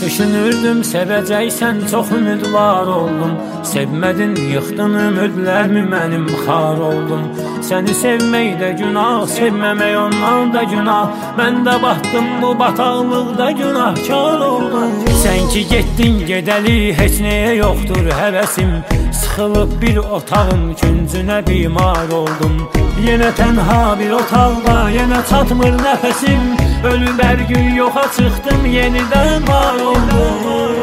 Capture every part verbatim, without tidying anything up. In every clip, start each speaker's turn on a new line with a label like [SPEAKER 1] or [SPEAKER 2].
[SPEAKER 1] Düşünürdüm sevəcəksən, çox ümidvar oldum. Sevmədin, yıxdın ümidlərimi, mənim xar oldum. Səni sevmək də günah, sevməmək ondan da günah. Mən də batdım bu bataqlıqda, günahkar oldum. Sən ki getdin gedəli, heç nəyə yoxdur həvəsim. Sıxılıb bir otağın küncünə bimar oldum. Yenə tənha bir otaqda, yenə çatmır nəfəsim. Ölüb hər gün yoxa çıxdım, yenidən var oldum.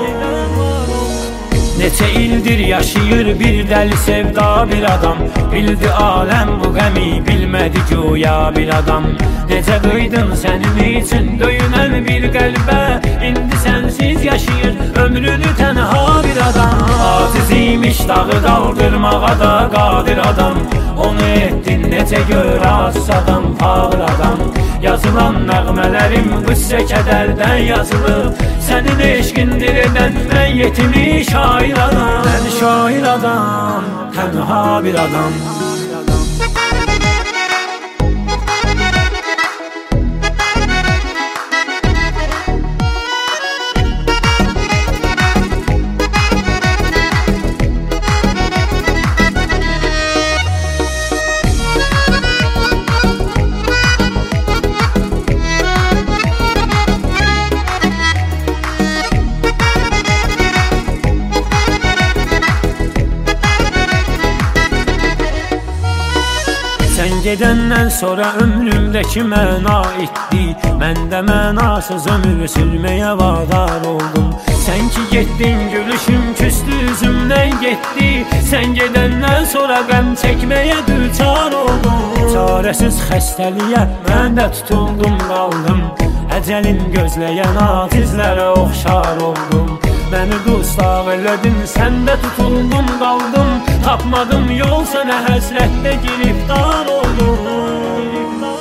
[SPEAKER 1] Neçə ildir yaşayır bir dəli sevda bir adam. Bildi aləm bu qəmi, bilmədi güya bir adam. Necə qıydın sənin üçün döyünən bir qəlbə. İndi sənsiz yaşayır ömrünü tənha bir adam. Aciz imiş dağı qaldırmağa da qadir adam. Onu etdin necə gör aciz adam, fağır adam. Yazılan nəğmələrim qüssə kədərdən yazılıb. Sənin eşqindir edən mən yetimi şair adam. Mən şair adam, tənha bir adam. Sən gedəndən sonra ömrümdəki məna itdi. Mən də mənasız ömür sürməyə vadar oldum. Sən ki getdin gülüşüm küstü üzümdən getdi. Sən gedəndən sonra qəm çəkməyə düçar oldum. Çarəsiz xəstəliyə mən də tutuldum qaldım. Əcəlim gözləyən acizlərə oxşar oldum. Məni dustaq elədin, sən də tutuldum qaldım. Tapmadım yol sənə həsrətdə giriftar oldum.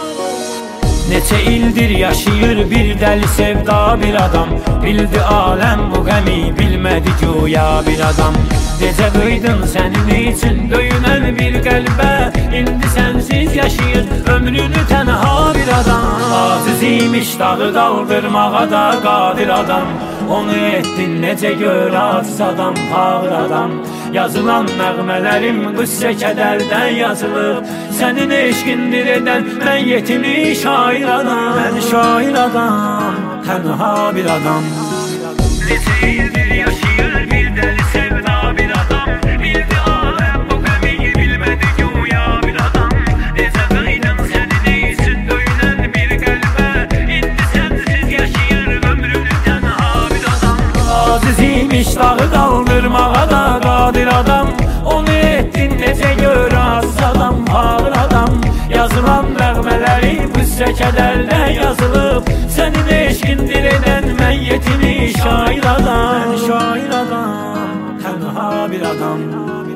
[SPEAKER 1] Neçə ildir yaşayır bir dəli sevda bir adam. Bildi aləm bu qəmi, bilmədi güya bir adam. Necə qıydın sənin üçün döyünən bir qəlbə. İndi sənsiz yaşayır ömrünü tənha bir adam. Aciz imiş dağı qaldırmağa da qadir adam. Onu etdin necə gör aciz adam, fağır adam. Yazılan nəğmələrim qüssə kədərdən yazılıb. Sənin eşqindir edən mən yetimi şair adam. Mən şair adam, tənha bir adam. Neçə ildir yaşayır bir dəli sevda bir adam. Bildi aləm bu qəmi, bilmədi güya bir adam. Necə qıydın sənin üçün döyünən bir qəlbə. İndi sənsiz yaşayır ömrünü tənha bir adam. Aciz imiş dağı qaldırmağa da qadir adam. Onu etdin necə gör aciz adam, fağır adam. Yazılan nəğmələri qüssə kədərlə yazılıb. Sənin eşqindir edən mən yetimi şair adam. Mən şair adam, tənha bir adam.